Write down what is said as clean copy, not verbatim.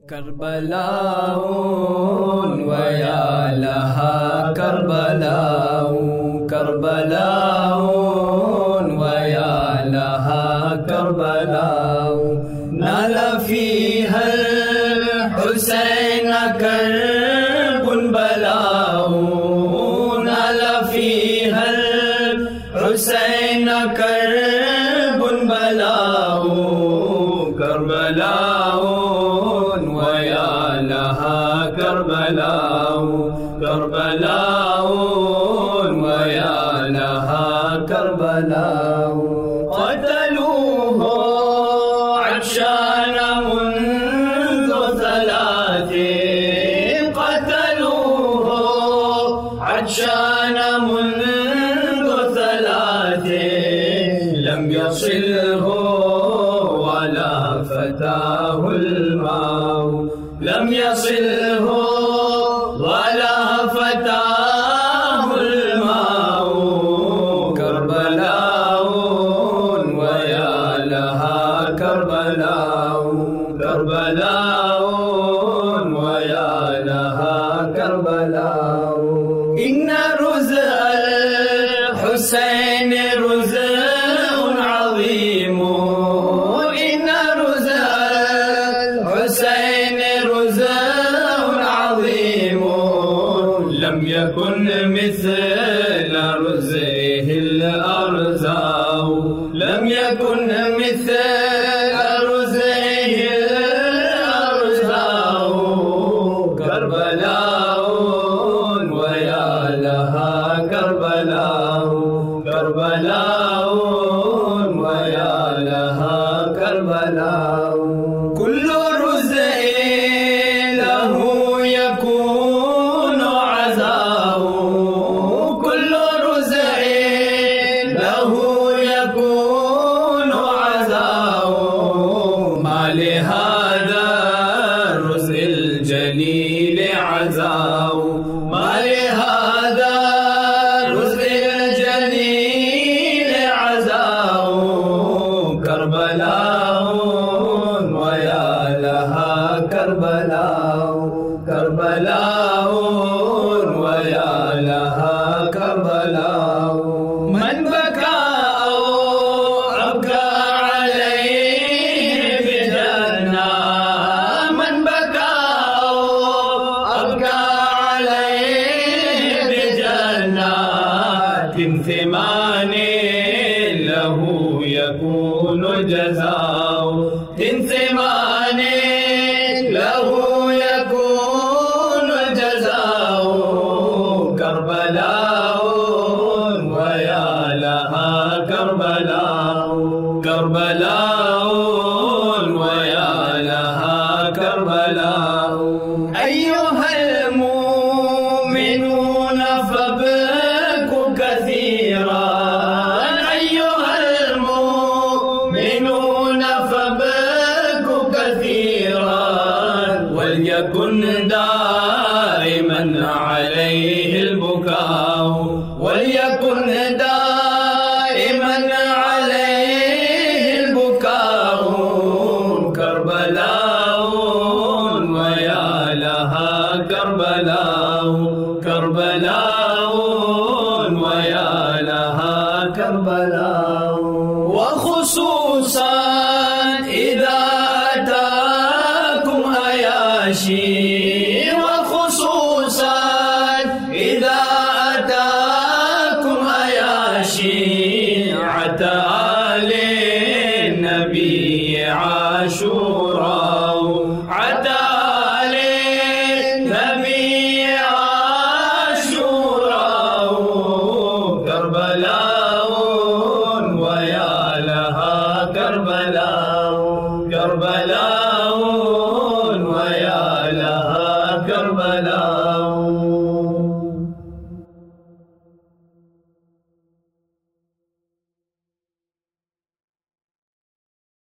करबलाऊन वया लहा करबलाऊन करबलाऊन वया लहा करबलाऊन नल फीहल हुसैन करबुन बलाऊन नल फीहल हुसैन करबुन बलाऊन करबलाऊन वया लहा करबलाऊन करबलाऊन वया लहा करबलाऊन क़तलूहु अत्शान मुन्ज़ु सलाते क़तलूहु अत्शान मुन्ज़ु सलाते लम यसिलहु वला फताहुल माउ लम यसिलहु वला फताहुल माउ करबलाऊन वया लहा करबलाऊन करबलाऊन वया लहा करबलाऊन इन्न रुज़अल हुसैन रुज़अन अज़ीम इन्न रुज़अल हुसैन रुज़अन अज़ीम लम यकुन मिस्ल रुज़इहिल अर्ज़ाउ लम यकुन मिस्ल रुज़इहिल अर्ज़ाउ करबलाऊन वया लहा करबलाऊन करबलाऊन वया लहा करबलाऊन कुल्लु रुज़इन लहु यकूनु अज़ाउ कुल्लु रुज़इन लहु यकूनु अज़ाउ मा लिहाज़ा रुज़इल जलील अज़ाउ मा लिहाज़ा रुज़इल जलील अज़ाउ करबलाऊन वया लहा करबलाऊन करबलाऊन वया लहा करबलाऊन मन बका अबका अलैहि बिजन्ना मन बका अबका अलैहि बिजन्ना तिनसेमाने लहु यकूनु जज़ाउ तिनसेमाने लहु यकूनु जज़ाउ करबलाऊन वया लहा करबलाऊन करबलाऊन वया लहा करबलाऊन अय्युहल मुमिनून फबकू कसीरान अय्युहल मुमिनून फबकू कसीरान वलयकुन दाइमन अलैहिल बुकाउ वलयकुन दाइमन अलैहिल बुकाउ करबलाऊन वया लहा करबलाऊन करबलाऊन वया लहा करबलाऊन वखुसूसन इज़ा अताकुम अयाशी वखुसूसन इज़ा अताकुम अयाशी अता आले नबी आशूर